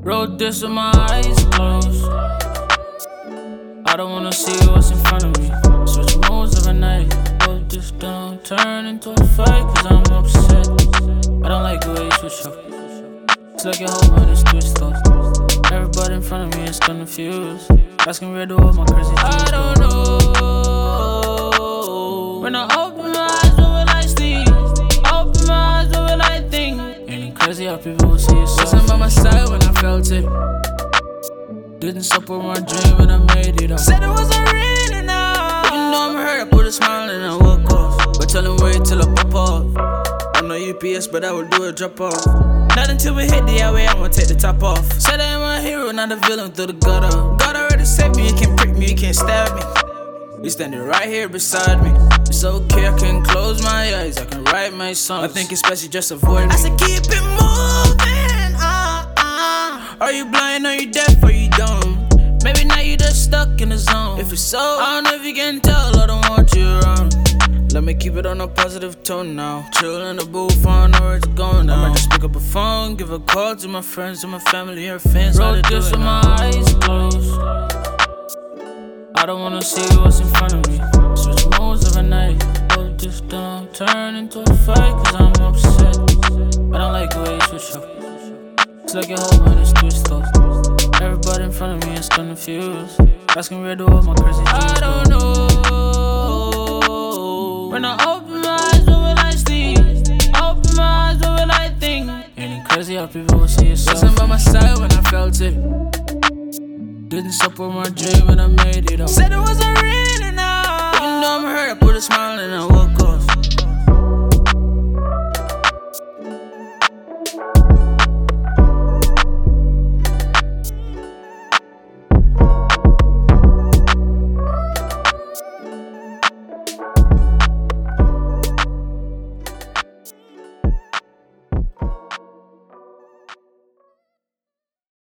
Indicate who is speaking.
Speaker 1: Wrote this with my eyes closed. I don't wanna see what's in front of me. Switch modes every night. Wrote this down, turn into a fight, cause I'm upset. I don't like the way you switch up. It's like your whole mind is twist off. Everybody in front of me is confused. Asking where do all my crazy dreams go. I don't know. When I open my eyes, what will I see? Open my eyes, what will I think? Ain't it crazy how people will see you so? Wasn't by my side when I felt it. Didn't support my dream and I made it up. Said it wasn't real enough. Even though I'm hurt, I put a smile and I walk off. But tell him wait till I pop off. I'm no UPS, but I will do a drop off. Not until we hit the highway, I'ma take the top off. Said I am a hero, not a villain through the gutter. God already saved me, you can't prick me, you can't stab me. You standing right here beside me. It's okay, I can close my eyes, I can write my songs. I think it's best you just avoid me. I said keep it moving, Are you blind, are you deaf, are you dumb? Maybe now you just stuck in the zone. If it's so, I don't know if you can tell, I don't want you around. Let me keep it on a positive tone now. Chill in the booth, I know where it's going now. I might just pick up a phone, give a call to my friends, to my family, or fans. Wrote this with my eyes closed. I don't wanna see what's in front of me. Switch modes every night. Wrote this down, turn into a fight, cause I'm upset. I don't like the way you switch up. It's like your whole mind is twist off. Everybody in front of me is confused. Asking where do all my crazy dreams go. I don't know. When I open my eyes, what will I see? Open my eyes, what will I think? Ain't it crazy how people will see you so? Wasn't by my side when I felt it. Didn't support my dream and I made it up. Said it was